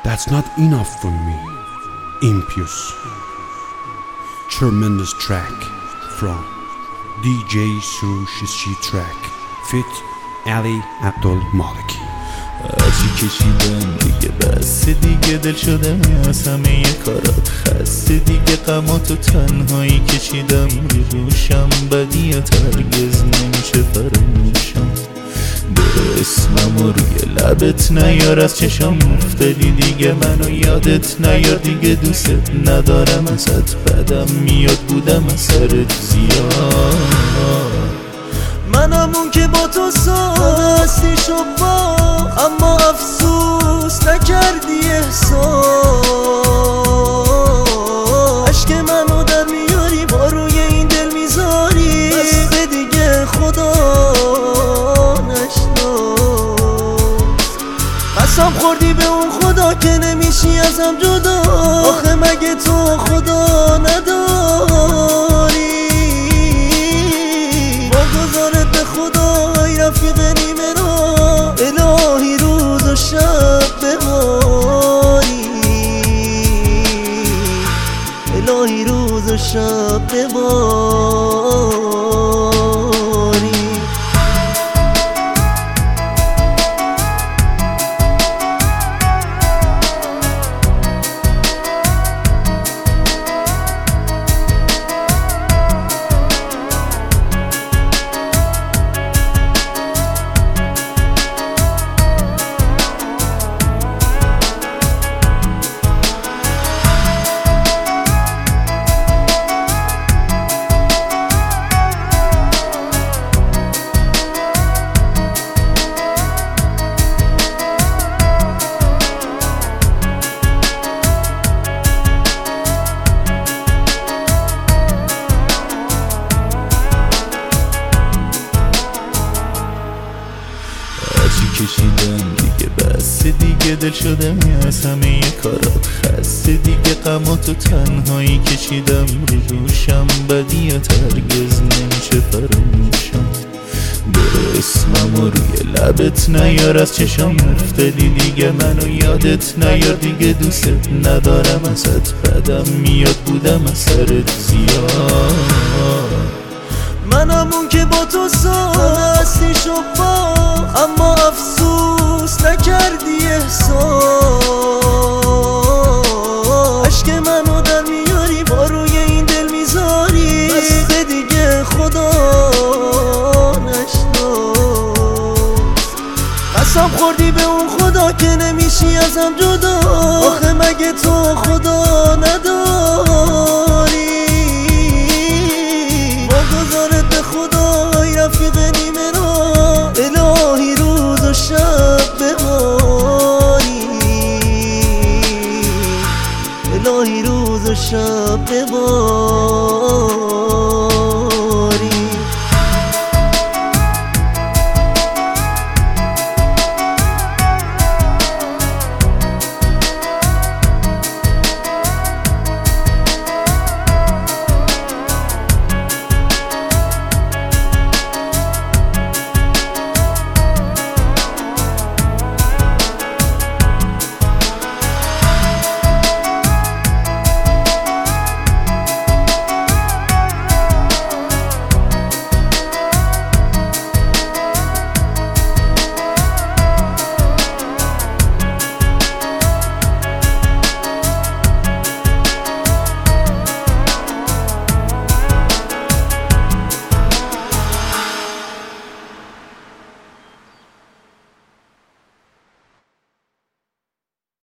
That's not enough for me. Impious. Tremendous track from DJ Sushi Track Fit Ali Abdulmaliki. هرچی کشیدم دیگه بس، دیگه دل شدم از همه کارات خسته، دیگه غمات و تنهایی کشیدم روشم، بدیت هرگز نمیشه فراموشم. به اسمم و روی لبت نیار، از چشم افتادی دیگه منو یادت نیار، دیگه دوست ندارم ازت، بدم میاد بودم از سرت زیاد. منم اون که با تو ساستی شد با، اما افسوس نکردی احساس. عشق منو در میاری با روی این دل میذاری، دست دیگه خدا نشناس. قسم خوردی به اون خدا که نمیشی ازم جدا، آخه مگه تو خدا نداری؟ واگذارت به خدا ای رفیق نیمه را، الهی روز و شب بباری، الهی روز و شب بباری. کشیدم دیگه بس، دیگه دل شدم از همه کارات خسته، دیگه غمات و تنهایی کشیدم روشم، بدیت هرگز نمیشه فراموشم. به اسمم و روی لبت نیار، از چشم افتادی دیگه منو یادت نیار، دیگه دوست ندارم ازت، بدم میاد بودم از سرت زیاد. منم اون که با تو ساستی شد با، اما افسوس نکردی احساس. عشق منو در میاری با روی این دل میذاری، دست دیگه خدا نشناس. قسم خوردی به اون خدا که نمیشی ازم جدا، آخه مگه تو خدا نداری؟ واگذارت به خدا ای رفیق نیمه را، الهی روز و شب بباری، الهی روز و شب بباری.